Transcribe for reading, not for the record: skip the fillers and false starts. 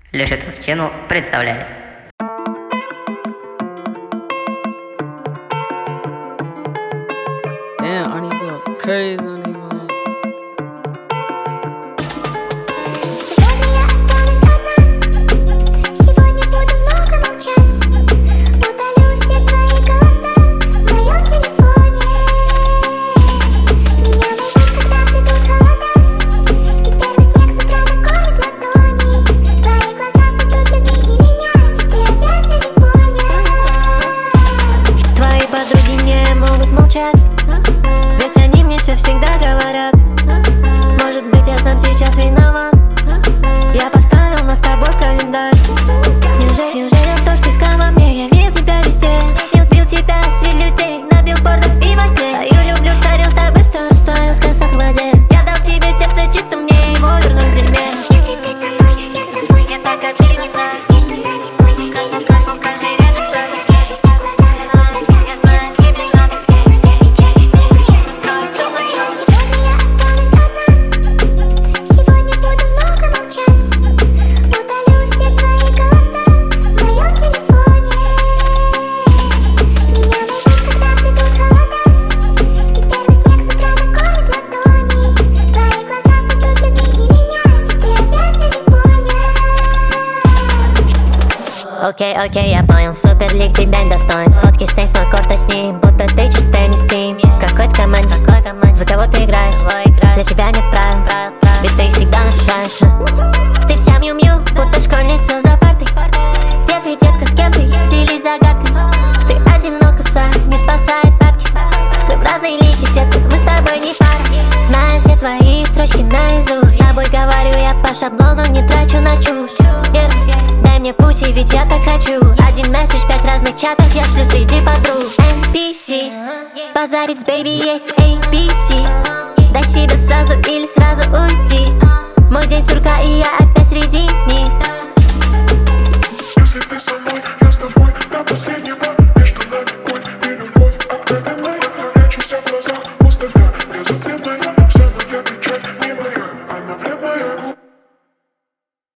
Лешитос Channel представляет. Damn, I need to go crazy on these motherfuckers. Сегодня я останусь одна, сегодня буду много молчать. Удалю все твои голоса в моем телефоне. Меня найдут, когда придут холода, и первый снег с утра накроет ладони. Твои глаза будут любить не меня, ведь ты опять все не понял. Твои подруги не могут молчать, ведь они мне все всегда говорят. Может быть, я сам сейчас виноват. Я поставил нас с тобой в календарь. Неужели то, что искал во мне, я видел тебя везде. Я убил тебя среди людей, на билбордах и во сне. А я люблю, что стал быстро, растворился как сахар в воде. Я дал тебе сердце чисто, мне его вернуть в дерьме. Если ты со мной, я с тобой, я так отлично. Между нами мой любимый кровь, каждый режет кровь. Я же все глаза разластать, я знаю, тебе надо все, но я печаль не моя. Раскрою все мое. Сегодня я останусь одна, сегодня буду много молчать. Удалю все твои голоса в моем телефоне. Меня найдут, когда придут холода, и первый снег с утра накроет ладони. Твои глаза будут любить не меня, ведь ты опять все не понял. Окей, я понял, суперлиг тебя не достоин. Фотки с теннисного корта с ним, будто ты чистый не Steam. Какой-то команде, за кого ты играешь? Для тебя нет правил, ведь ты их всегда нарушаешь. Ты вся мью-мью, будто школьница за партой. Где ты, детка, с кем ты? Делись загадкой. Ты одинока, не спасает бабки. Мы в разные лиги, детка, мы с тобой не пара. Знаю все твои строчки наизусть. С тобой говорю я по шаблону, не трачу на чушь. Дай мне пуси, ведь я так хочу. Один месседж, 5 разных чатах я шлю среди подруг. NPC, базарить с бэйби есть ABC. Дай себе сразу или сразу уйти. Мой день сурка и я опять